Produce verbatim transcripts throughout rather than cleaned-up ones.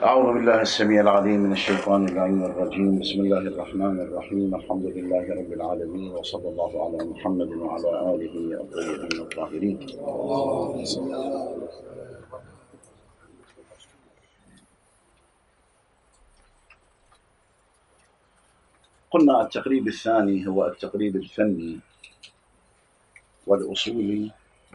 أعوذ بالله السميع العليم من الشيطان اللعين الرجيم. بسم الله الرحمن الرحيم. الحمد لله رب العالمين، وصلى الله على محمد وعلى آله الطيبين الطاهرين. قلنا التقريب الثاني هو التقريب الفني والأصولي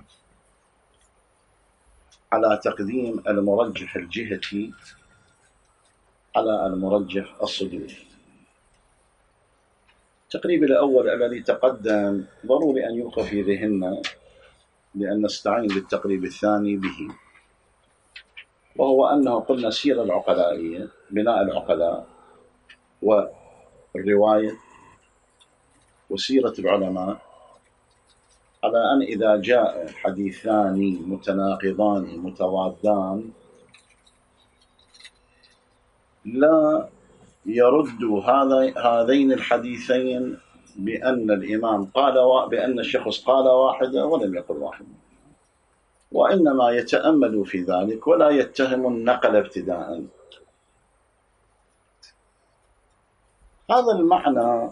على تقديم المرجح الجهتي على المرجح الصدوري. التقريب الأول الذي تقدم ضروري أن يلقى في ذهننا لأن نستعين بالتقريب الثاني به، وهو أنه قلنا السيرة العقلائية، بناء العقلاء والرواية وسيرة العلماء، على أن إذا جاء حديثان متناقضان متضادان لا يرد هذين الحديثين بأن الإمام قال بأن الشخص قال واحدة ولم يقل واحدة، وإنما يتأمل في ذلك ولا يتهم النقل ابتداء. هذا المعنى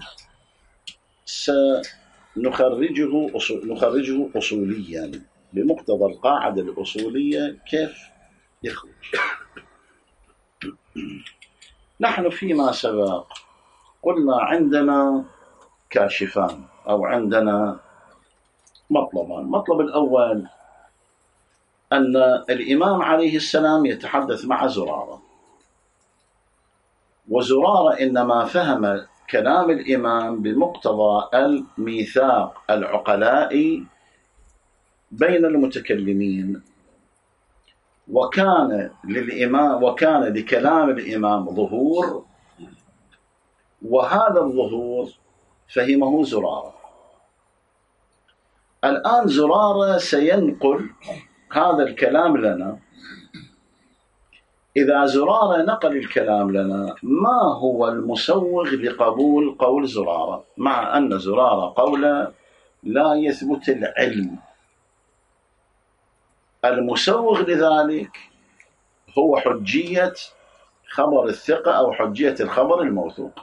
سنخرجه نخرجه أصوليا بمقتضى القاعدة الأصولية. كيف يخرج؟ نحن فيما سبق قلنا عندنا كاشفان أو عندنا مطلبان. المطلب الأول أن الإمام عليه السلام يتحدث مع زرارة، وزرارة إنما فهم كلام الإمام بمقتضى الميثاق العقلائي بين المتكلمين، وكان للإمام وكان لكلام الإمام ظهور، وهذا الظهور فهمه زرارة. الآن زرارة سينقل هذا الكلام لنا. إذا زرارة نقل الكلام لنا، ما هو المسوغ لقبول قول زرارة؟ مع أن زرارة قوله لا يثبت العلم، المسوغ لذلك هو حجية خبر الثقة أو حجية الخبر الموثوق.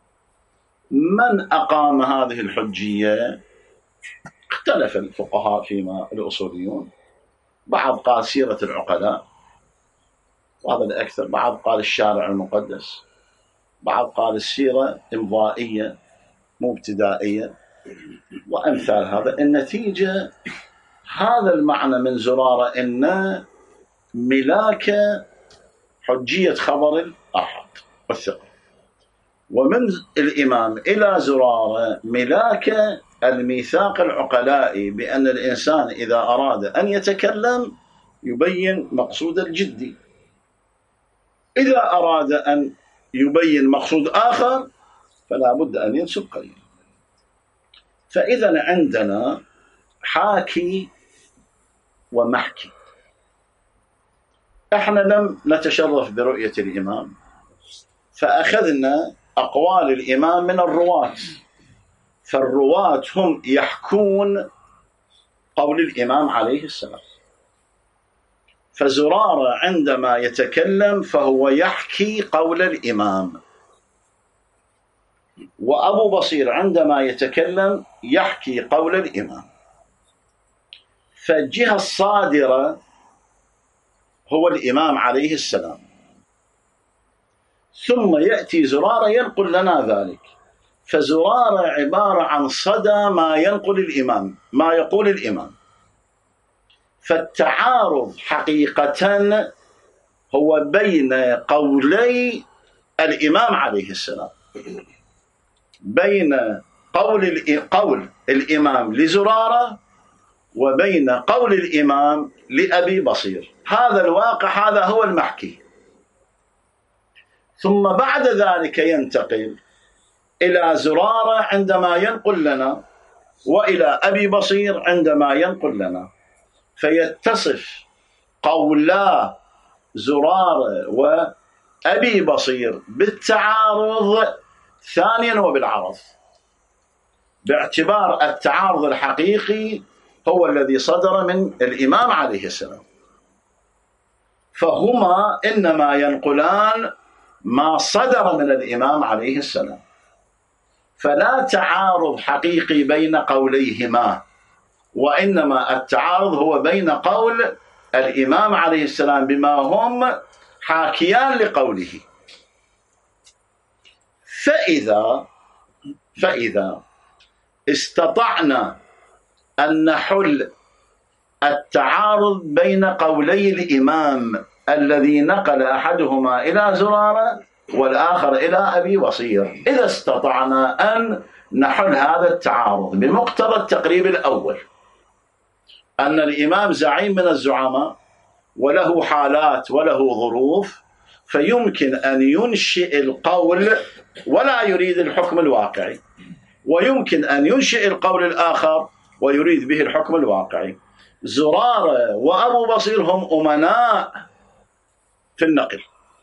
من أقام هذه الحجية؟ اختلف الفقهاء فيما الأصوليون، بعض قال سيرة العقلاء وهذا الأكثر، بعض قال الشارع المقدس، بعض قال السيرة إمضائية مو ابتدائية، وأمثال هذا. النتيجة هذا المعنى من زرارة إن ملاك حجية خبر الآحاد والثقة، ومن الإمام إلى زرارة ملاك الميثاق العقلائي بأن الإنسان إذا أراد أن يتكلم يبين مقصود الجدي، إذا أراد أن يبين مقصود آخر فلا بد أن ينسب قليلا. فإذا عندنا حاكي ومحكي. احنا لم نتشرف برؤية الإمام، فأخذنا أقوال الإمام من الرواة، فالرواة هم يحكون قول الإمام عليه السلام. فزرارة عندما يتكلم فهو يحكي قول الإمام، وأبو بصير عندما يتكلم يحكي قول الإمام. فالجهة الصادرة هو الإمام عليه السلام، ثم يأتي زرارة ينقل لنا ذلك. فزرارة عبارة عن صدى ما ينقل الإمام، ما يقول الإمام. فالتعارض حقيقة هو بين قولي الإمام عليه السلام، بين قول قول الإمام لزرارة وبين قول الإمام لأبي بصير. هذا الواقع، هذا هو المحكي. ثم بعد ذلك ينتقل إلى زرارة عندما ينقل لنا، وإلى أبي بصير عندما ينقل لنا، فيتصف قولا زرارة وأبي بصير بالتعارض ثانيا وبالعرض، باعتبار التعارض الحقيقي هو الذي صدر من الإمام عليه السلام. فهما إنما ينقلان ما صدر من الإمام عليه السلام، فلا تعارض حقيقي بين قوليهما، وإنما التعارض هو بين قول الإمام عليه السلام بما هم حاكيان لقوله. فإذا فإذا استطعنا أن نحل التعارض بين قولي الإمام الذي نقل أحدهما إلى زرارة والآخر إلى أبي بصير، إذا استطعنا أن نحل هذا التعارض بمقتضى التقريب الأول، أن الإمام زعيم من الزعماء وله حالات وله ظروف، فيمكن أن ينشئ القول ولا يريد الحكم الواقعي، ويمكن أن ينشئ القول الآخر ويريد به الحكم الواقعي. زرارة وأبو بصير هم أمناء في النقل،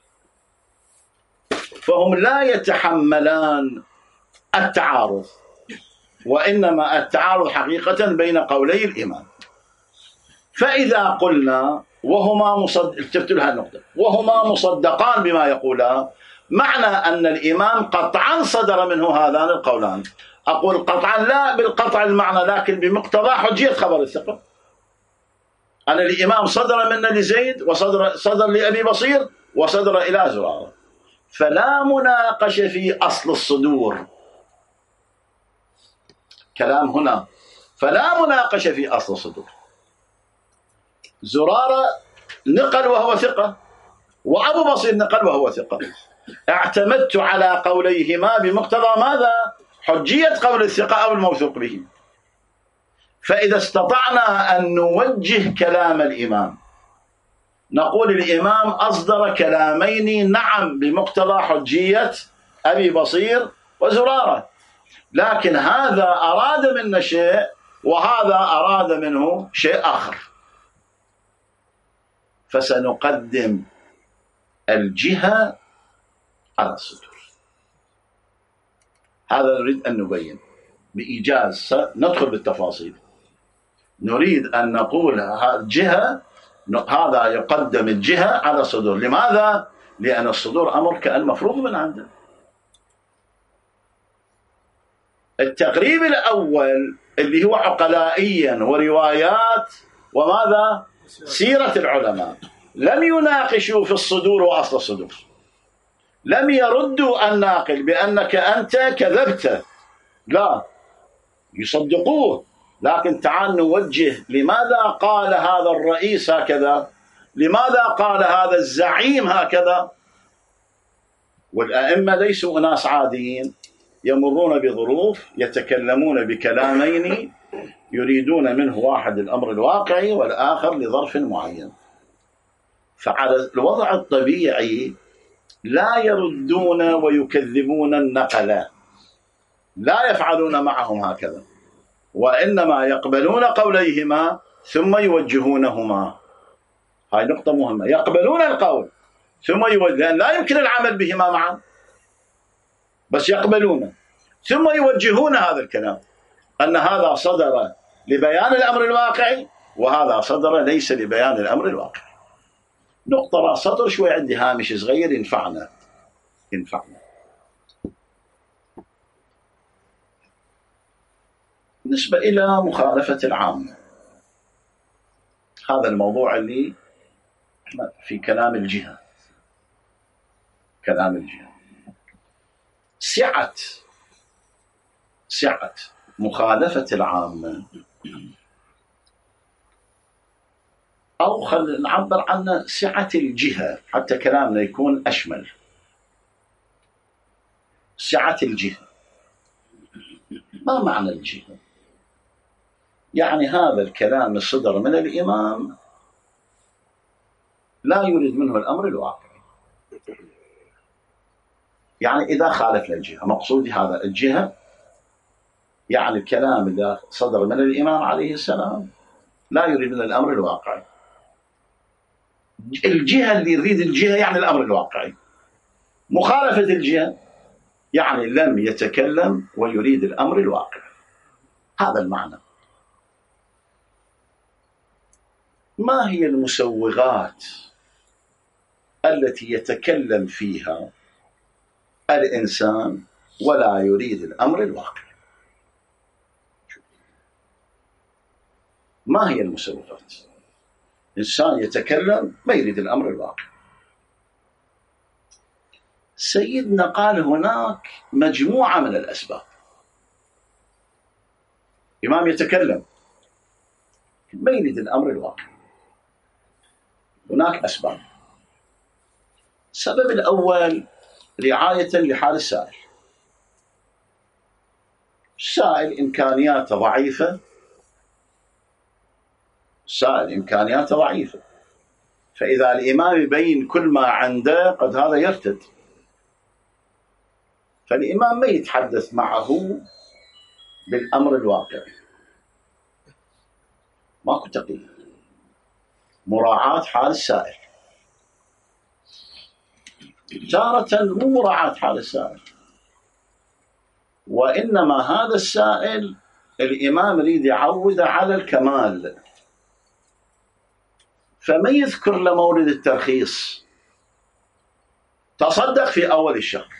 فهم لا يتحملان التعارض، وإنما التعارض حقيقة بين قولي الإمام. فإذا قلنا وهما مصدق التفتوا لها النقطة وهما مصدقان بما يقولان، معنى أن الإمام قطعا صدر منه هذان القولان. أقول قطعا لا بالقطع المعنى، لكن بمقتضى حجية خبر الثقة. أن الإمام صدر منا لزيد وصدر صدر لأبي بصير وصدر إلى زرارة، فلا مناقشة في أصل الصدور. كلام هنا، فلا مناقشة في أصل الصدور. زرارة نقل وهو ثقة، وأبو بصير نقل وهو ثقة. اعتمدت على قوليهما بمقتضى ماذا؟ حجية قول الثقة أو الموثوق به. فإذا استطعنا أن نوجه كلام الإمام نقول الإمام أصدر كلامين نعم بمقتضى حجية أبي بصير وزرارة، لكن هذا أراد منا شيء وهذا أراد منه شيء آخر، فسنقدم الجهة على الصدور. هذا نريد أن نبين بإيجاز، سندخل بالتفاصيل. نريد أن نقول الجهة، هذا يقدم الجهة على الصدور. لماذا؟ لأن الصدور أمر كأن مفروض من عنده. التقريب الأول اللي هو عقلائيا وروايات وماذا؟ سيرة العلماء، لم يناقشوا في الصدور وأصل الصدور، لم يردوا الناقل بأنك أنت كذبت، لا، يصدقوه. لكن تعال نوجه، لماذا قال هذا الرئيس هكذا؟ لماذا قال هذا الزعيم هكذا؟ والأئمة ليسوا ناس عاديين، يمرون بظروف، يتكلمون بكلامين يريدون منه واحد الأمر الواقعي والآخر لظرف معين. فعلى الوضع الطبيعي لا يردون ويكذبون النقل، لا يفعلون معهم هكذا، وإنما يقبلون قوليهما ثم يوجهونهما. هاي نقطة مهمة، يقبلون القول ثم يوجهون، لأن لا يمكن العمل بهما معا، بس يقبلون ثم يوجهون هذا الكلام، أن هذا صدر لبيان الأمر الواقعي وهذا صدر ليس لبيان الأمر الواقعي. نقطة راس سطر شوي عندي هامش صغير ينفعنا ينفعنا بالنسبة إلى مخالفة العامة. هذا الموضوع اللي في كلام الجهة، كلام الجهة سعة سعة مخالفة العامة، أو خل نعبر عنه سعة الجهة حتى كلامنا يكون أشمل. سعة الجهة، ما معنى الجهة؟ يعني هذا الكلام الصدر من الإمام لا يريد منه الأمر الواقعي، يعني إذا خالف الجهة، مقصودي هذا الجهة يعني الكلام إذا صدر من الإمام عليه السلام لا يريد من الأمر الواقعي. الجهة اللي يريد الجهة يعني الأمر الواقعي، مخالفة الجهة يعني لم يتكلم ويريد الأمر الواقعي. هذا المعنى. ما هي المسوغات التي يتكلم فيها الإنسان ولا يريد الأمر الواقع. ما هي المسوغات؟ إنسان يتكلم ما يريد الأمر الواقع. سيدنا قال هناك مجموعة من الأسباب. إمام يتكلم ما يريد الأمر الواقع، هناك أسباب. السبب الأول رعاية لحال السائل. السائل إمكانياته ضعيفة، السائل إمكانياته ضعيفة، فإذا الإمام يبين كل ما عنده قد هذا يرتد، فالإمام ما يتحدث معه بالأمر الواقعي. ماكو تقييد، مراعاة حال السائل. تارة مو مراعاة حال السائل، وإنما هذا السائل الإمام يريد يعوده على الكمال، فما يذكر له مورد الترخيص. تصدق في أول الشهر،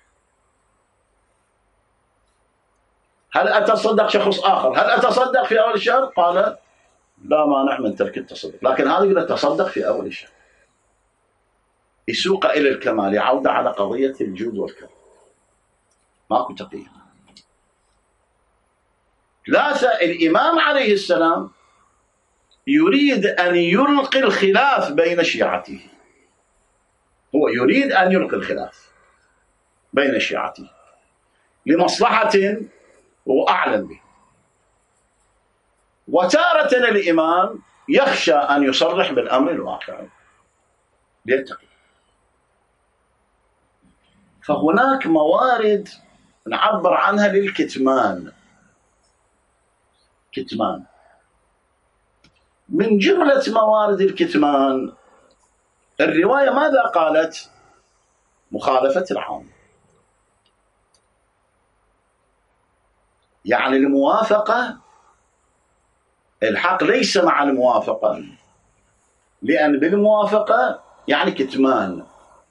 هل أتصدق شخص آخر؟ هل أتصدق في أول الشهر؟ قال لا مانع من ترك التصدق، لكن هذا يقول تصدق في أول الشهر، يسوق إلى الكمال، يعود على قضية الجود والكرم. ماكو تقييد. ثلاثة، الإمام عليه السلام يريد أن يلقي الخلاف بين شيعته، هو يريد أن يلقي الخلاف بين شيعته لمصلحة وأعلم به. وتارة الإمام يخشى أن يصرح بالأمر الواقعي ليتقي. فهناك موارد نعبر عنها للكتمان. كتمان من جملة موارد الكتمان الرواية ماذا قالت؟ مخالفة العام، يعني الموافقة. الحق ليس مع الموافقة، لأن بالموافقة يعني كتمان.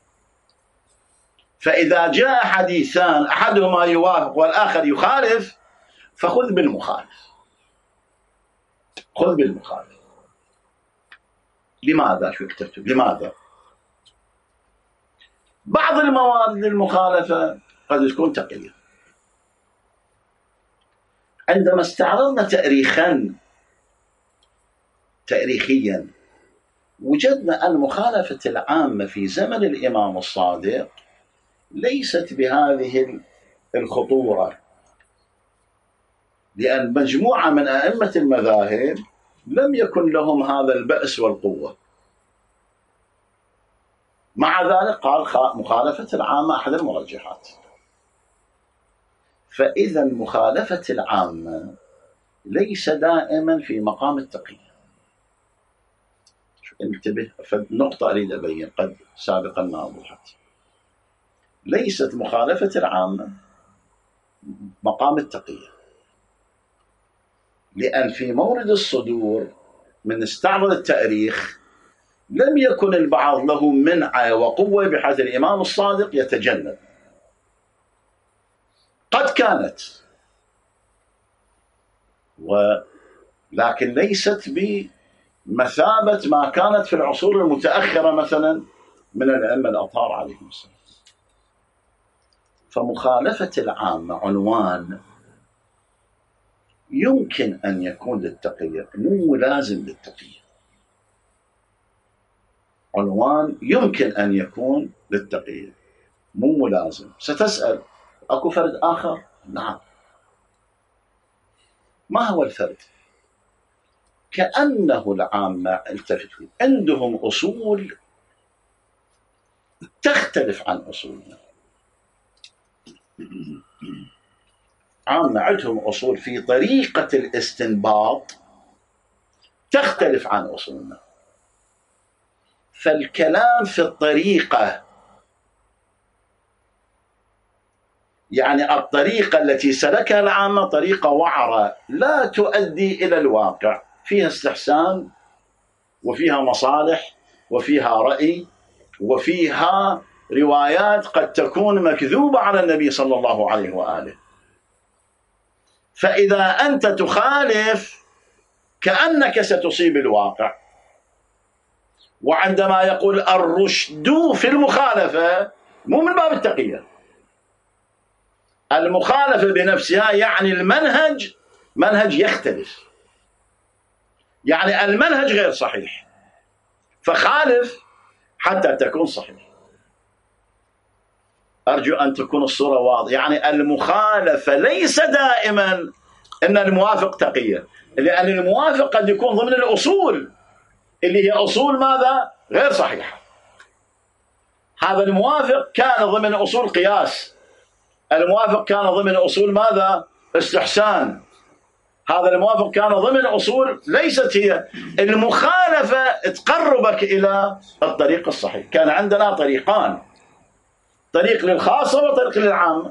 فإذا جاء حديثان أحدهما يوافق والآخر يخالف فخذ بالمخالف، خذ بالمخالف. لماذا؟ شو اكتبت؟ لماذا؟ بعض الموارد المخالفة قد تكون تقية. عندما استعرضنا تاريخا تاريخيا وجدنا أن مخالفة العامة في زمن الإمام الصادق ليست بهذه الخطورة، لأن مجموعة من أئمة المذاهب لم يكن لهم هذا البأس والقوة. مع ذلك قال مخالفة العامة أحد المرجحات. فإذا مخالفة العامة ليس دائما في مقام التقية. انتبه، فالنقطة أريد أبين قد سابقا ما وضحت. ليست مخالفة العامة مقام التقية، لأن في مورد الصدور من استعرض التاريخ لم يكن البعض له منعة وقوة بحيث الإمام الصادق يتجنب. قد كانت، ولكن ليست بمثابة ما كانت في العصور المتأخرة مثلا من الأئمة الأطهار عليهم السلام. فمخالفة العامة عنوان يمكن أن يكون للتقية، مو لازم للتقية. عنوان يمكن أن يكون للتقية، مو لازم. ستسأل أكو فرد آخر؟ نعم. ما هو الفرد؟ كأنه العامة التفت عندهم أصول تختلف عن أصولنا. عامة عندهم أصول في طريقة الاستنباط تختلف عن أصولنا. فالكلام في الطريقة، يعني الطريقة التي سلكها العامة طريقة وعرة لا تؤدي إلى الواقع، فيها استحسان وفيها مصالح وفيها رأي وفيها روايات قد تكون مكذوبة على النبي صلى الله عليه وآله. فإذا أنت تخالف كأنك ستصيب الواقع. وعندما يقول الرشد في المخالفة مو من باب التقية، المخالفة بنفسها يعني المنهج منهج يختلف، يعني المنهج غير صحيح، فخالف حتى تكون صحيح. أرجو أن تكون الصورة واضحة. يعني المخالفة ليس دائما أن الموافق تقية، لأن الموافق قد يكون ضمن الأصول اللي هي أصول ماذا؟ غير صحيحة. هذا الموافق كان ضمن أصول قياس، الموافق كان ضمن أصول ماذا؟ استحسان. هذا الموافق كان ضمن أصول ليست هي المخالفة تقربك إلى الطريق الصحيح. كان عندنا طريقان، طريق للخاصة وطريق للعامة.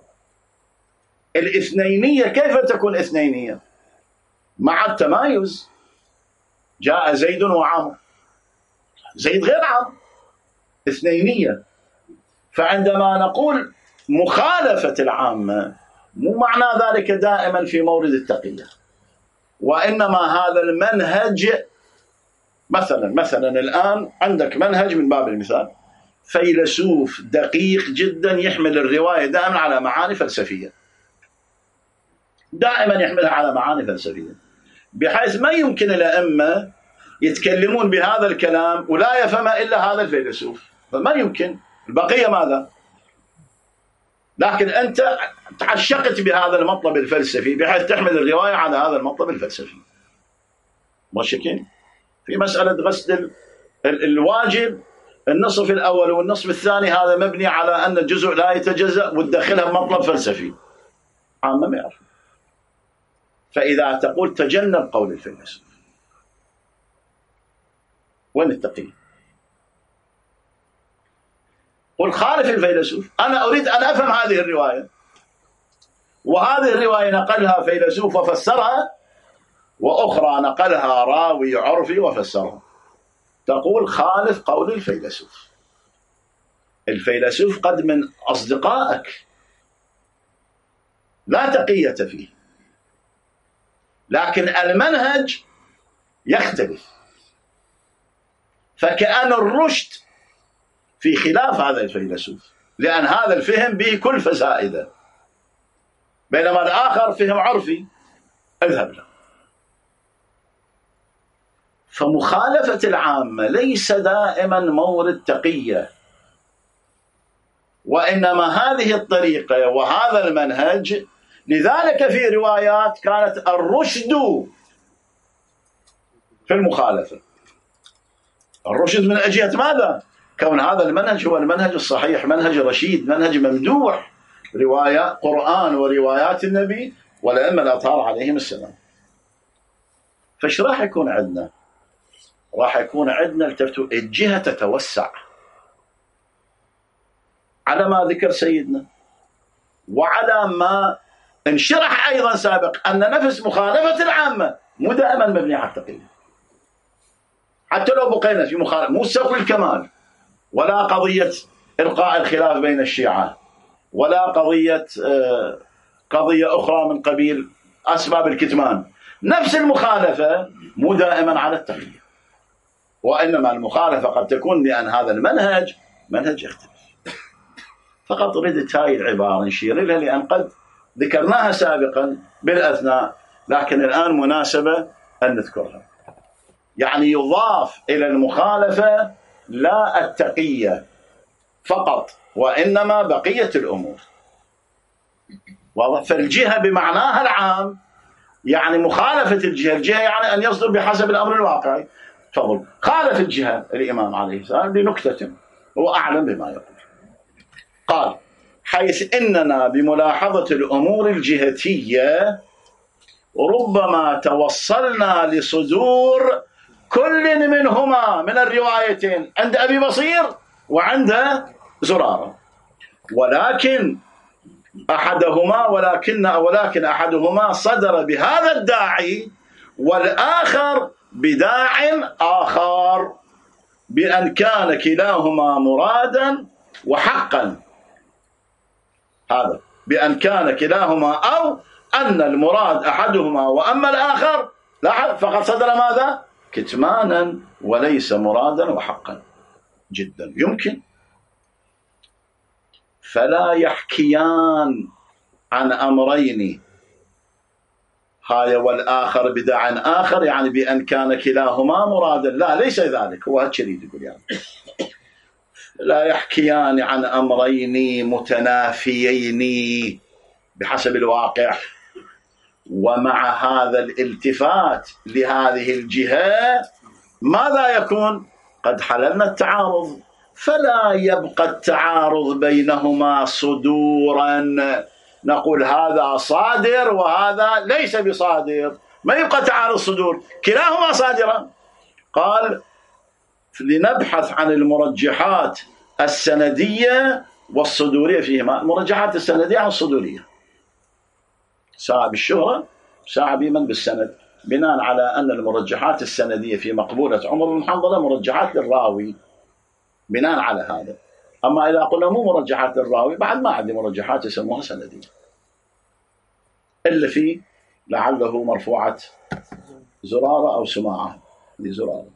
الاثنينية كيف تكون اثنينية؟ مع التمايز. جاء زيد وعمر، زيد غير عمرو، اثنينية. فعندما نقول مخالفة العامة مو معنى ذلك دائما في مورد التقية، وإنما هذا المنهج مثلا مثلا الآن عندك منهج من باب المثال، فيلسوف دقيق جدا يحمل الرواية دائما على معاني فلسفية، دائما يحملها على معاني فلسفية، بحيث ما يمكن الأئمة يتكلمون بهذا الكلام ولا يفهم إلا هذا الفيلسوف، فما يمكن. البقية ماذا؟ لكن أنت تعشقت بهذا المطلب الفلسفي بحيث تحمل الرواية على هذا المطلب الفلسفي. مشكين في مسألة غسل الواجب النصف الأول والنصف الثاني، هذا مبني على أن الجزء لا يتجزأ وتدخلها بمطلب فلسفي، عامة ما يعرف. فإذا تقول تجنب قول الفيلسوف، وين التقية؟ قل خالف الفيلسوف. أنا أريد أن أفهم هذه الرواية، وهذه الرواية نقلها فيلسوف وفسرها، وأخرى نقلها راوي عرفي وفسرها. تقول خالف قول الفيلسوف. الفيلسوف قد من أصدقائك لا تقية فيه، لكن المنهج يختلف، فكأن الرشد في خلاف هذا الفيلسوف، لأن هذا الفهم به كل فسائده، بينما الآخر فهم عرفي اذهب له. فمخالفة العامة ليس دائما مورد تقية، وإنما هذه الطريقة وهذا المنهج. لذلك في روايات كانت الرشد في المخالفة. الرشد من أجهة ماذا؟ كون هذا المنهج هو المنهج الصحيح، منهج رشيد، منهج ممدوح، رواية قرآن وروايات النبي والأئمة الأطهار عليهم السلام. فايش راح يكون عندنا؟ راح يكون عندنا التفتوا الجهة تتوسع على ما ذكر سيدنا، وعلى ما انشرح أيضا سابق أن نفس مخالفة العامة مو دائما مبنية على التقية. حتى لو بقينا في مخالفة مو سوي الكمال، ولا قضية إلقاء الخلاف بين الشيعة، ولا قضية قضية أخرى من قبيل أسباب الكتمان، نفس المخالفة مو دائما على التقية، وإنما المخالفة قد تكون لأن هذا المنهج منهج يختلف. فقط ردت هاي العبارة نشير لها لأن قد ذكرناها سابقا بالأثناء، لكن الآن مناسبة أن نذكرها. يعني يضاف إلى المخالفة لا التقية فقط، وإنما بقية الأمور. فالجهة بمعناها العام يعني مخالفة الجهة، الجهة يعني أن يصدر بحسب الأمر الواقعي. تفضل. خالف الجهة الإمام عليه السلام لنكتة، هو أعلم بما يقول. قال: حيث إننا بملاحظة الأمور الجهتية ربما توصلنا لصدور كل منهما من الروايتين عند أبي بصير وعند زرارة، ولكن أحدهما ولكن ولكن أحدهما صدر بهذا الداعي والآخر بداع آخر. بأن كان كلاهما مرادا وحقا، هذا بأن كان كلاهما، أو أن المراد أحدهما وأما الآخر لا، فقد صدر ماذا؟ كتمانا وليس مرادا وحقا. جدا يمكن. فلا يحكيان عن أمرين، هاي والآخر بدع آخر، يعني بأن كان كلاهما مرادا، لا ليس ذلك، هو هالشريد يقول يعني لا يحكيان عن أمرين متنافيين بحسب الواقع. ومع هذا الالتفات لهذه الجهة ماذا يكون؟ قد حللنا التعارض، فلا يبقى التعارض بينهما صدورا نقول هذا صادر وهذا ليس بصادر، ما يبقى تعارض صدور، كلاهما صادرا. قال لنبحث عن المرجحات السندية والصدورية فيهما. المرجحات السندية عن الصدورية، ساعة بالشهرة ساعة بمن بالسند، بناء على أن المرجحات السندية في مقبولة عمر بن حنظلة مرجحات للراوي، بناء على هذا. أما إذا قلنا مو مرجحات للراوي، بعد ما عندي مرجحات يسموها سندية، إلا في لعله مرفوعة زرارة أو سماعة لزرارة.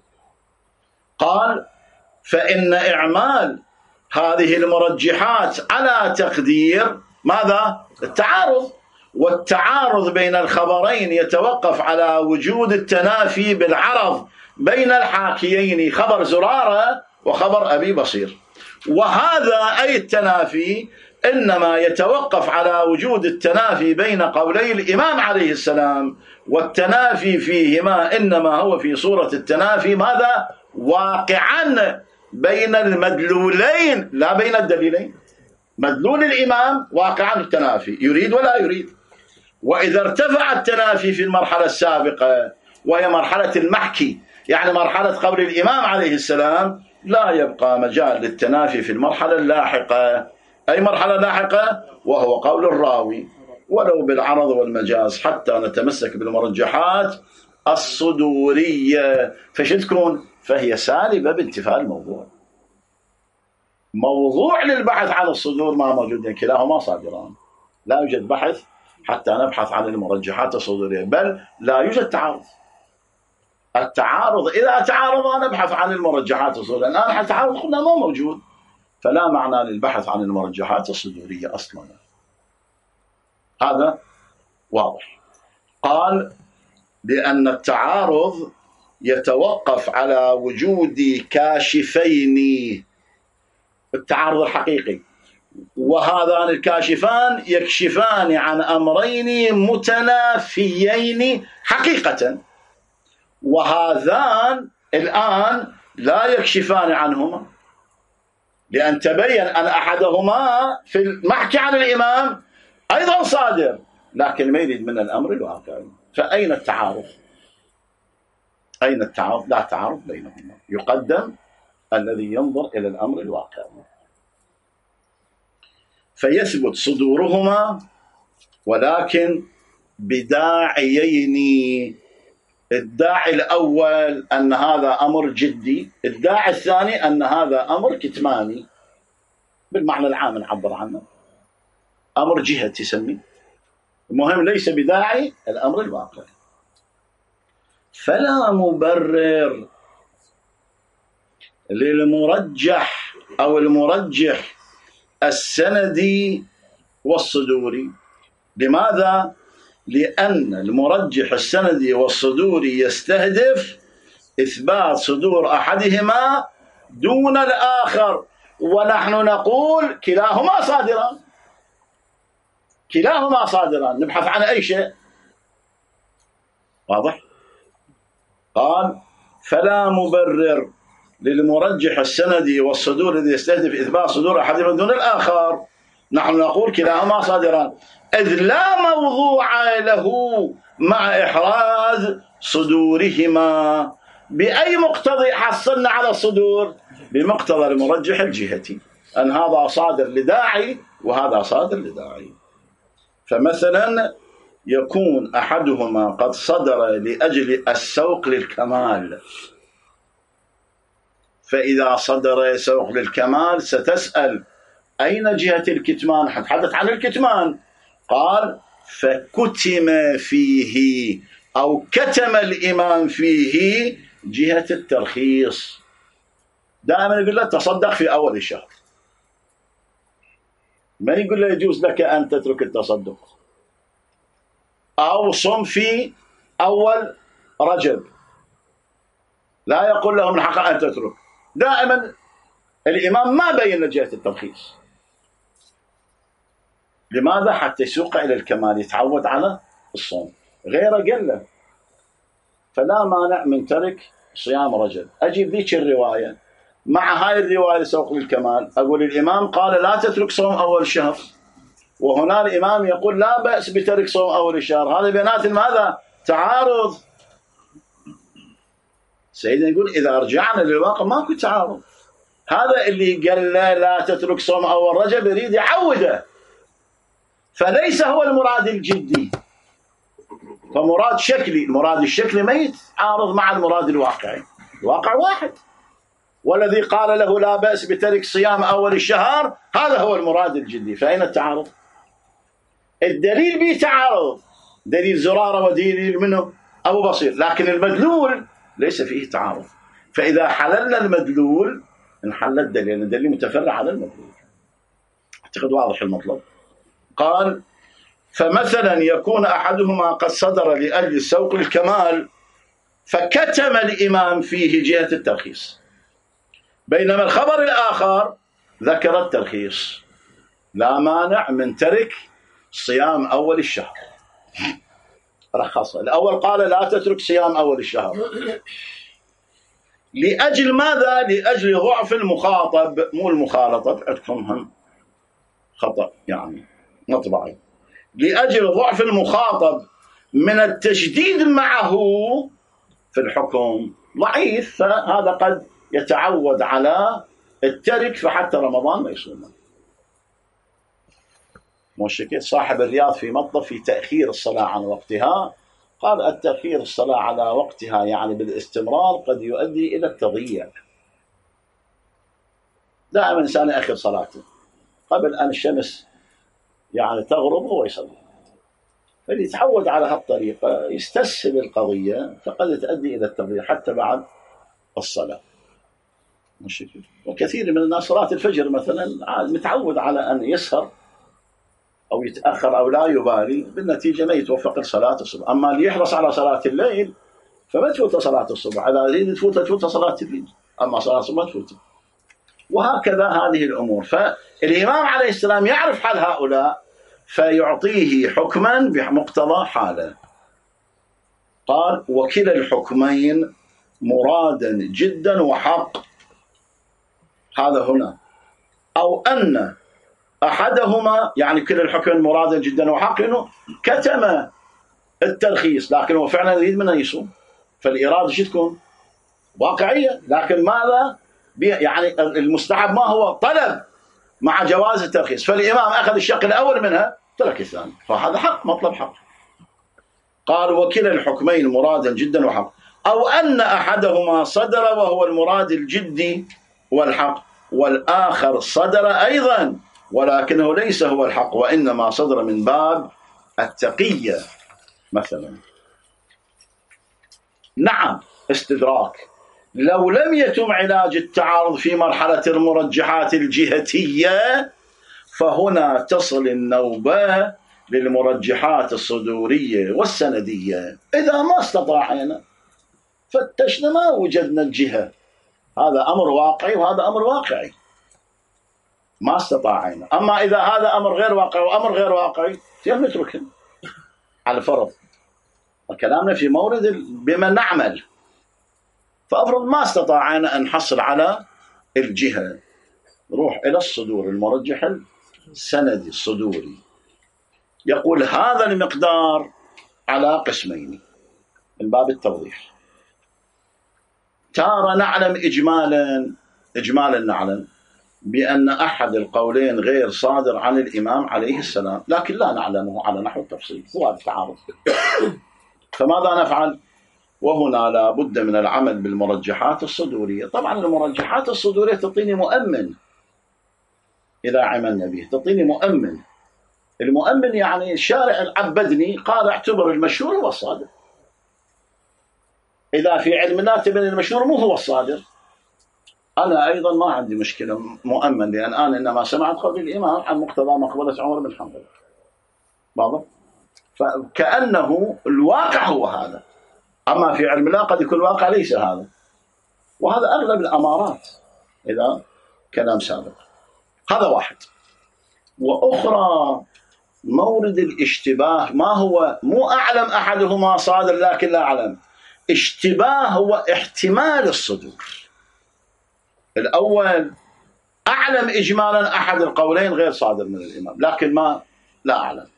قال فإن إعمال هذه المرجحات على تقدير ماذا؟ التعارض، والتعارض بين الخبرين يتوقف على وجود التنافي بالعرض بين الحاكيين، خبر زرارة وخبر أبي بصير. وهذا أي التنافي إنما يتوقف على وجود التنافي بين قولي الإمام عليه السلام، والتنافي فيهما إنما هو في صورة التنافي ماذا؟ واقعا بين المدلولين لا بين الدليلين. مدلول الإمام واقعا التنافي، يريد ولا يريد. وإذا ارتفع التنافي في المرحلة السابقة وهي مرحلة المحكي، يعني مرحلة قول الإمام عليه السلام، لا يبقى مجال للتنافي في المرحلة اللاحقة. أي مرحلة لاحقة؟ وهو قول الراوي، ولو بالعرض والمجاز، حتى نتمسك بالمرجحات الصدورية. فش تكون؟ فهي سالبة بانتفاء الموضوع. موضوع للبحث عن الصدور ما موجود، كلاهما صادران، لا يوجد بحث حتى نبحث عن المرجحات الصدورية، بل لا يوجد تعارض. التعارض إذا تعارض نبحث عن المرجحات الصدورية، الآن التعارض قلنا ما موجود، فلا معنى للبحث عن المرجحات الصدورية أصلا. هذا واضح. قال لأن التعارض يتوقف على وجود كاشفين، التعارض الحقيقي، وهذان الكاشفان يكشفان عن أمرين متنافيين حقيقة، وهذان الآن لا يكشفان عنهما، لأن تبين أن أحدهما في المحكي عن الإمام أيضا صادر، لكن ما يريد من الأمر الواقع. فأين التعارض؟ أين التعارض؟ لا تعارض بينهما، يقدم الذي ينظر إلى الأمر الواقع. فيثبت صدورهما، ولكن بداعيين. الداعي الأول أن هذا أمر جدي، الداعي الثاني أن هذا أمر كتماني، بالمعنى العام نعبر عنه، أمر جهة تسمي. المهم ليس بداعي الأمر الواقع. فلا مبرر للمرجح أو المرجح السندي والصدوري. لماذا؟ لأن المرجح السندي والصدوري يستهدف إثبات صدور أحدهما دون الآخر، ونحن نقول كلاهما صادران، كلاهما صادران، نبحث عن أي شيء. واضح؟ قال فلا مبرر للمرجح السندي والصدور الذي يستهدف إثبات صدور أحدهما دون الآخر، نحن نقول كلاهما صادران، إذ لا موضوع له مع إحراز صدورهما. بأي مقتضى حصلنا على الصدور؟ بمقتضى المرجح الجهتي، أن هذا صادر لداعي وهذا صادر لداعي. فمثلا يكون أحدهما قد صدر لأجل السوق للكمال، فإذا صدر سوق للكمال ستسأل أين جهة الكتمان؟ حتحدث عن الكتمان. قال فكتم فيه أو كتم الإمام فيه جهة الترخيص. دائما يقول له تصدق في أول الشهر، ما يقول له يجوز لك أن تترك التصدق، أو صم في أول رجب، لا يقول له من حق أن تترك. دائما الإمام ما بين جهة الترخيص. لماذا؟ حتى يسوق إلى الكمال، يتعود على الصوم. غيره قال له فلا مانع من ترك صيام رجب. أجيب ذيك الرواية مع هاي الرواية سوق للكمال، أقول الإمام قال لا تترك صوم أول الشهر، وهنا الإمام يقول لا بأس بترك صوم أول الشهر. هذا بينات ماذا؟ تعارض. سيدنا يقول إذا رجعنا للواقع ماكو تعارض. هذا اللي قال لا, لا تترك صوم أول رجب يريد يعوده، فليس هو المراد الجدي، فمراد شكلي. المراد الشكلي ما يتعارض مع المراد الواقعي، الواقع واحد. والذي قال له لا بأس بترك صيام أول الشهر هذا هو المراد الجدي، فأين التعارض؟ الدليل به تعارض، دليل زرارة ودليل منه أبو بصير، لكن المدلول ليس فيه تعارض. فإذا حللنا المدلول انحل الدليل، الدليل متفرع على المدلول. أعتقد واضح المطلب. قال فمثلا يكون أحدهما قد صدر لأجل سوق الكمال فكتم الإمام فيه جهة الترخيص، بينما الخبر الآخر ذكر الترخيص، لا مانع من ترك صيام أول الشهر. رخص. الأول قال لا تترك صيام أول الشهر لأجل ماذا؟ لأجل ضعف المخاطب، مو المخالطة، عندكم هم خطأ يعني مطبعي. لأجل ضعف المخاطب من التشديد معه في الحكم ضعيف، فهذا قد يتعود على الترك فحتى رمضان ما يصوم. موشكي صاحب الرياض في مطلب في تأخير الصلاة عن وقتها، قال التأخير الصلاة على وقتها يعني بالاستمرار قد يؤدي إلى التضييع. دائما إنسان يأخر صلاته قبل أن الشمس يعني تغرب هو يصلي، فاللي يتعود على هالطريقة يستسهل القضية فقد تؤدي إلى التضييع حتى بعد الصلاة. مشكلة. وكثير من الناس صلاة الفجر مثلا متعود على أن يسهر أو يتأخر أو لا يبالي، بالنتيجة ما يتوفق لصلاة الصبح. أما اللي يحرص على صلاة الليل فما تفوت صلاة الصبح، إذا يريد تفوت تفوت صلاة الليل، أما صلاة الصبح ما تفوت. وهكذا هذه الأمور. فالإمام عليه السلام يعرف حال هؤلاء فيعطيه حكما بمقتضى حاله. قال وكلا الحكمين مرادا جدا وحق، هذا هنا. أو أن أحدهما يعني كلا الحكمين مرادا جدا وحق، إنه كتم الترخيص لكن هو فعلا يريد منه يصوم، فالإرادة شو تكون؟ واقعية. لكن ماذا؟ يعني المستحب ما هو طلب مع جواز الترخيص، فالإمام أخذ الشق الأول منها ترك الثاني، فهذا حق، مطلب حق. قال وكلا الحكمين مرادا جدا وحق. أو أن أحدهما صدر وهو المراد الجدي والحق، والآخر صدر أيضا ولكنه ليس هو الحق وإنما صدر من باب التقية مثلا. نعم استدراك. لو لم يتم علاج التعارض في مرحلة المرجحات الجهتية فهنا تصل النوبة للمرجحات الصدورية والسندية. إذا ما استطاعنا فتشنا ما وجدنا الجهة، هذا أمر واقعي وهذا أمر واقعي، ما استطاعنا. أما إذا هذا أمر غير واقعي وأمر غير واقعي نتركه على الفرض، وكلامنا في مورد بما نعمل. فأفرض ما استطاعنا أن نحصل على الجهة، نروح إلى الصدور، المرجح السندي الصدوري، يقول هذا المقدار على قسمين من باب التوضيح. تارة نعلم إجمالا إجمالا نعلم بأن أحد القولين غير صادر عن الإمام عليه السلام، لكن لا نعلمه على نحو التفصيل، هو التعارض. فماذا نفعل؟ وهنا لا بد من العمل بالمرجحات الصدورية. طبعا المرجحات الصدورية تعطيني مؤمن، إذا عملنا به تعطيني مؤمن. المؤمن يعني الشارع العبدني قال اعتبر المشهور هو الصادر. إذا في علم الله تبين المشهور مو هو الصادر، أنا أيضا ما عندي مشكلة مؤمن، لأن أنا إنما سمعت قول الإمام عن مقتضى مقبلة عمر بن حنبل. واضح؟ فكأنه الواقع هو هذا، أما في علم الله قد يكون الواقع ليس هذا، وهذا أغلب الأمارات إذا كلام سابق. هذا واحد. وأخرى مورد الاشتباه ما هو مو أعلم أحدهما صادر لكن لا أعلم، اشتباه هو احتمال الصدور. الأول أعلم إجمالا أحد القولين غير صادر من الإمام، لكن ما لا أعلم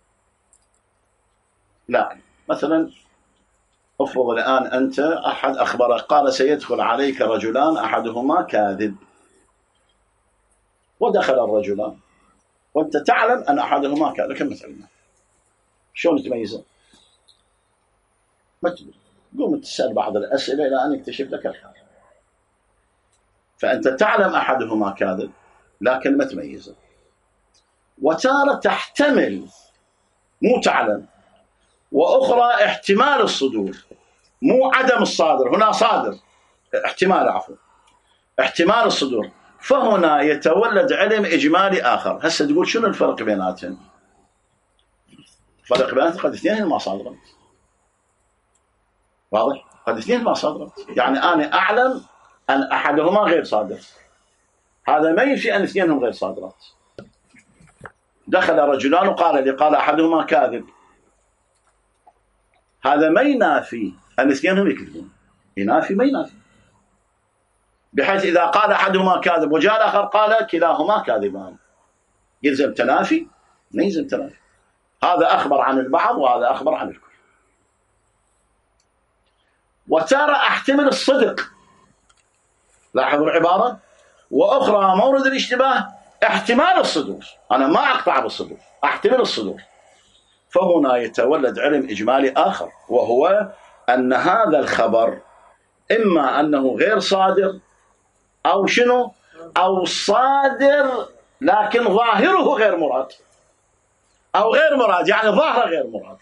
لا أعلم. مثلا افرض الآن أنت أحد أخبرك قال سيدخل عليك رجلان أحدهما كاذب، ودخل الرجلان وأنت تعلم أن أحدهما كاذب، لكن مثلا شلون تميزه؟ ما تدري، قوم تسأل بعض الأسئلة إلى أن يكتشف لك الحال. فأنت تعلم أحدهما كاذب لكن ما تميزه. وتارة تحتمل مو تعلم، وأخرى احتمال الصدور مو عدم الصادر، هنا صادر احتمال عفوا احتمال الصدور، فهنا يتولد علم إجمالي آخر. هسه تقول شنو الفرق بيناتهم؟ فرق بيناتهم قد اثنين ما صادرت. واضح؟ قد اثنين ما صادرت، يعني أنا أعلم أن أحدهما غير صادر، هذا ما ينفي أن اثنينهم غير صادرات. دخل رجلان وقال لي قال أحدهما كاذب، هذا ما ينافي أن اثنينهم يكذبون، ينافي ما ينافي، بحيث إذا قال أحدهما كاذب وجاء الآخر قال كلاهما كاذبان، يلزم تنافي؟ ما يلزم تنافي. هذا أخبر عن البعض وهذا أخبر عن الكل. وترى أحتمل الصدق، لاحظوا العبارة. وأخرى مورد الاشتباه احتمال الصدور، أنا ما أقطع بالصدور، أحتمل الصدور. فهنا يتولد علم إجمالي آخر، وهو أن هذا الخبر إما أنه غير صادر أو شنو أو صادر لكن ظاهره غير مراد، أو غير مراد يعني ظاهره غير مراد،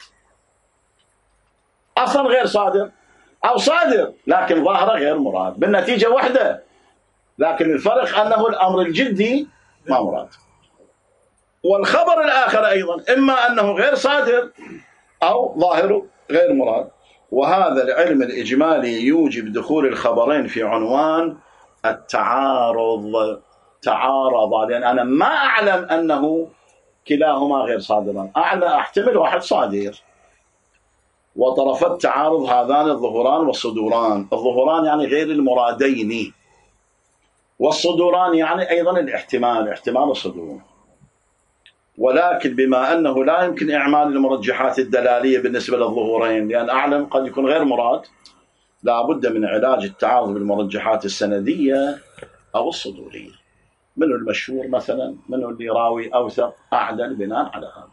أصلا غير صادر، أو صادر لكن ظاهره غير مراد، بالنتيجة واحدة، لكن الفرق أنه الأمر الجدي ما مراد. والخبر الآخر أيضا إما أنه غير صادر أو ظاهره غير مراد. وهذا العلم الإجمالي يوجب دخول الخبرين في عنوان التعارض. تعارض لأن أنا ما أعلم أنه كلاهما غير صادران، أعلى أحتمل واحد صادر. وطرف التعارض هذان الظهوران والصدوران. الظهوران يعني غير المرادين، والصدوران يعني أيضا الاحتمال، احتمال الصدور. ولكن بما أنه لا يمكن إعمال المرجحات الدلالية بالنسبة للظهورين، لأن أعلم قد يكون غير مراد، لا بد من علاج التعارض بالمرجحات السندية أو الصدورية. من المشهور مثلا، من اللي راوي أوثق أعدل بناء على هذا.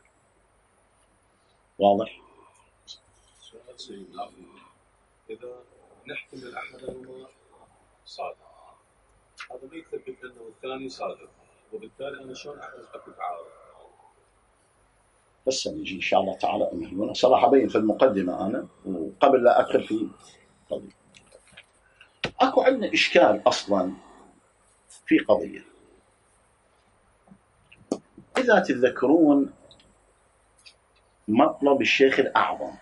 واضح؟ سؤال سيدنا، إذا نحتمل أحدهما صادق، هذا ما يثبت أنه الثاني صادق، وبالتالي أنا شلون أحدث أكو تعارض؟ بس نجي إن شاء الله تعالى أمهلنا. صراحة بين في المقدمة أنا، وقبل لا أدخل في قضية، أكو عندنا إشكال أصلا في قضية. إذا تتذكرون مطلب الشيخ الأعظم،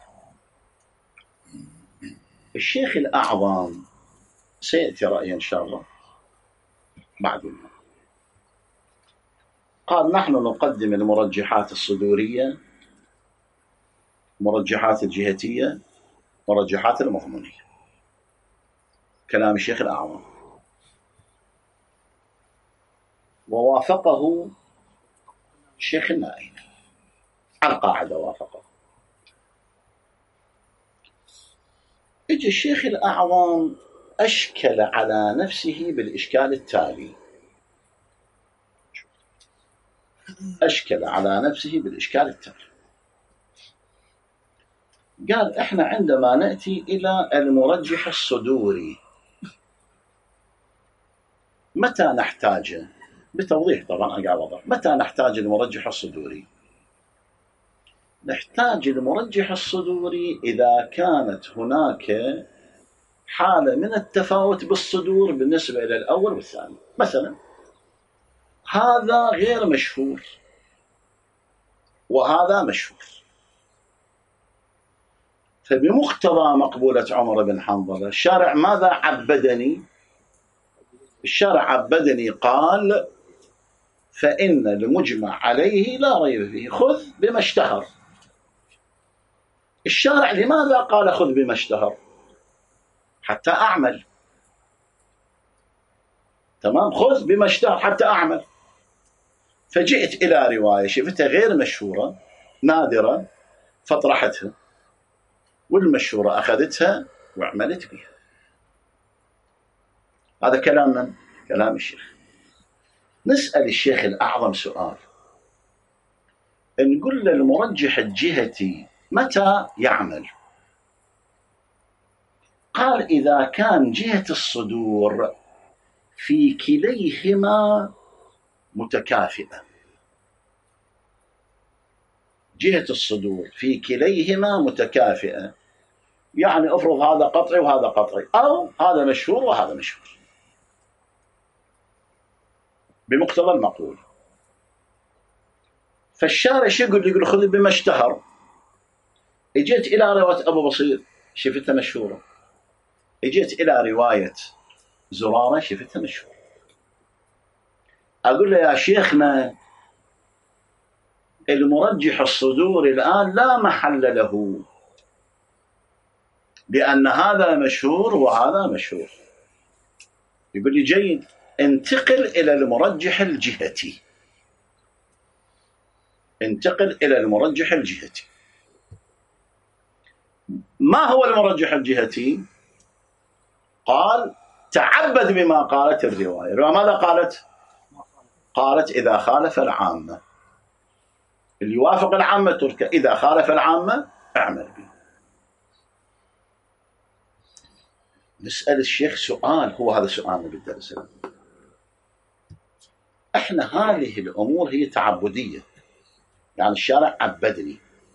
الشيخ الأعظم سيأتي رأيه إن شاء الله بعدين، قال نحن نقدم المرجحات الصدورية، مرجحات الجهتية، مرجحات المضمونية. كلام الشيخ الأعظم، ووافقه الشيخ النائي على القاعدة، وافقه. اجى الشيخ الأعظم أشكل على نفسه بالإشكال التالي، أشكل على نفسه بالإشكال التالي قال إحنا عندما نأتي إلى المرجح الصدوري متى نحتاجه؟ بتوضيح طبعا أقع وضع. متى نحتاج المرجح الصدوري؟ نحتاج المرجح الصدوري إذا كانت هناك حالة من التفاوت بالصدور بالنسبة إلى الأول والثاني. مثلا هذا غير مشهور وهذا مشهور، فبمقتضى مقبولة عمر بن حنظلة الشارع ماذا عبدني؟ الشارع عبدني قال فإن المجمع عليه لا ريب فيه، خذ بما اشتهر. الشارع لماذا قال خذ بما اشتهر؟ حتى أعمل. تمام، خذ بما اشتهر حتى أعمل. فجئت إلى رواية شفتها غير مشهورة نادرة فطرحتها، والمشهورة أخذتها وعملت بها. هذا كلام من؟ كلام الشيخ. نسأل الشيخ الأعظم سؤال، نقول للمرجح الجهتي متى يعمل؟ قال إذا كان جهة الصدور في كليهما متكافئة. جهة الصدور في كليهما متكافئة، يعني افرض هذا قطعي وهذا قطعي، أو هذا مشهور وهذا مشهور بمقتضى المقول. فالشارع شو يقول؟ يقول خذ بما اشتهر. اجيت إلى رواية أبو بصير شفتها مشهورة، اجيت إلى رواية زرارة شفتها مشهورة، أقول له يا شيخنا المرجح الصدور الآن لا محل له، لأن هذا مشهور وهذا مشهور. يقول لي جيد، انتقل إلى المرجح الجهتي. انتقل إلى المرجح الجهتي. ما هو المرجح الجهتي؟ قال تعبد بما قالت الرواية. ماذا قالت؟ قالت إذا خالف العامة، اللي يوافق العامة تركه، إذا خالف العامة اعمل به. نسأل الشيخ سؤال، هو هذا سؤالنا بالدرس. احنا هذه الأمور هي تعبدية، يعني الشارع عبدني.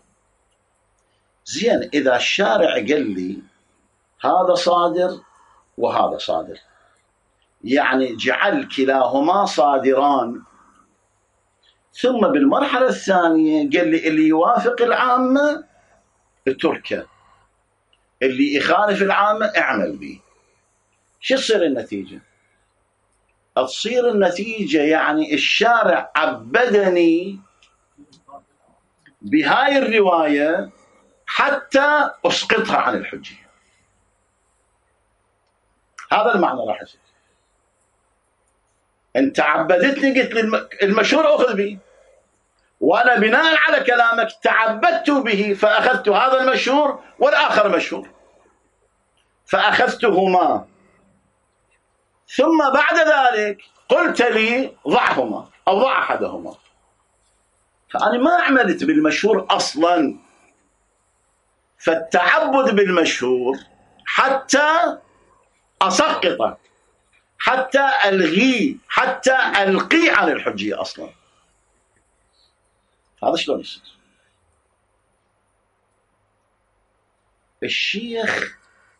زين، إذا الشارع قال لي هذا صادر وهذا صادر، يعني جعل كلاهما صادران، ثم بالمرحلة الثانية قال لي اللي يوافق العامة اتركه، اللي يخالف العامة اعمل به. شو تصير النتيجة؟ تصير النتيجة يعني الشارع عبدني بهاي الرواية حتى أسقطها عن الحجية. هذا المعنى راح يصير. انت عبدتني، قلت لي المشهور أخذ به، وأنا بناء على كلامك تعبدت به فأخذت هذا المشهور والآخر مشهور، فأخذتهما، ثم بعد ذلك قلت لي ضعهما أو ضع أحدهما. فأنا ما عملت بالمشهور أصلا، فالتعبد بالمشهور حتى أسقطه، حتى ألغيه، حتى ألقيه عن الحجية أصلا. هذا شلون يصير؟ الشيخ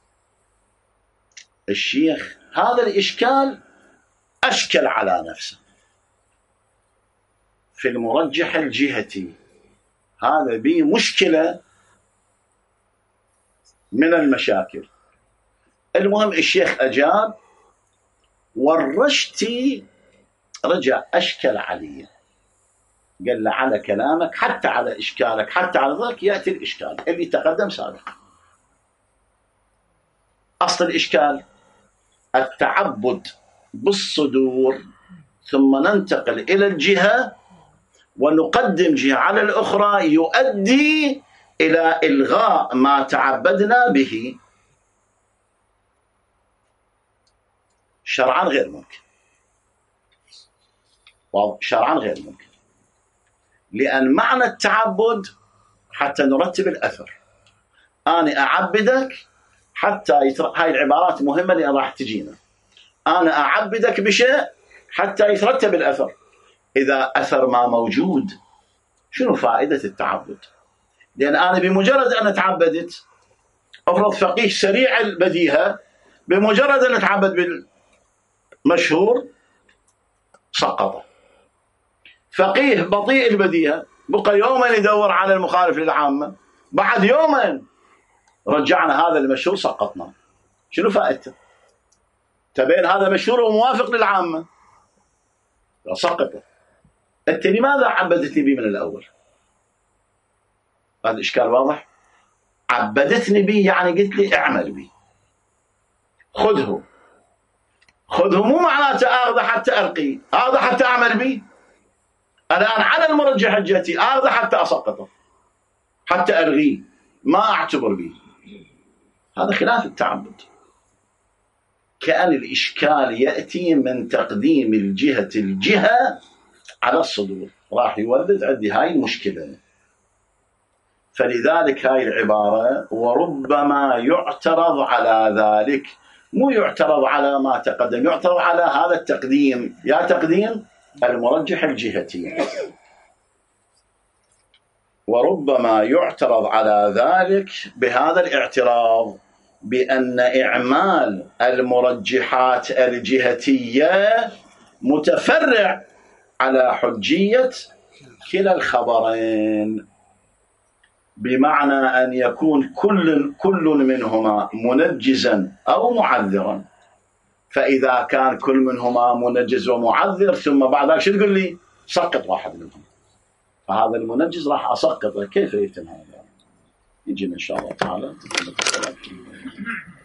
الشيخ هذا الإشكال أشكل على نفسه في المرجح الجهتي. هذا به مشكلة من المشاكل. المهم الشيخ أجاب، والرشتي رجع أشكل علي، قال له على كلامك حتى على إشكالك حتى على ذلك يأتي الإشكال اللي تقدم سابقا. أصل الإشكال التعبد بالصدور، ثم ننتقل إلى الجهة ونقدم جهة على الأخرى، يؤدي إلى إلغاء ما تعبدنا به. شرعا غير ممكن، شرعا غير ممكن، لأن معنى التعبد حتى نرتب الأثر. أنا أعبدك حتى يتر... هاي العبارات مهمة لأن راح تجينا. أنا أعبدك بشيء حتى يترتب الأثر. إذا أثر ما موجود شنو فائدة التعبد؟ لأن أنا بمجرد أن تعبدت، أفرض فقيه سريع البديهة، بمجرد أن تعبد بالمشهور سقط. فقيه بطيء البديهة بقى يوما يدور على المخالف للعامة، بعد يوما رجعنا هذا المشهور سقطنا. شنو فائدته؟ تبين هذا مشهور وموافق للعامة سقطه. أنت لماذا عبدتني بي من الأول؟ هذا الإشكال واضح. عبدتني بي يعني قلت لي اعمل بي، خذه. خذه مو معناته آخذ حتى ألقي، آخذ حتى أعمل بي. الآن على المرجح الجهتي آخذ حتى أسقطه، حتى ألغيه، ما أعتبر به. هذا خلاف التعبد. كأن الإشكال يأتي من تقديم الجهة الجهة على الصدور، راح يولد عندي هاي المشكلة. فلذلك هاي العبارة وربما يعترض على ذلك، مو يعترض على ما تقدم، يعترض على هذا التقديم. يا تقديم المرجح الجهتي. وربما يعترض على ذلك بهذا الاعتراض، بأن إعمال المرجحات الجهتية متفرع على حجية كلا الخبرين، بمعنى أن يكون كل كل منهما منجزا أو معذرا. فإذا كان كل منهما منجز ومعذر ثم بعد ذلك شو تقول لي؟ سقط واحد منهم، فهذا المنجز راح أسقطه. كيف يتم هذا؟ يجينا إن شاء الله تعالى.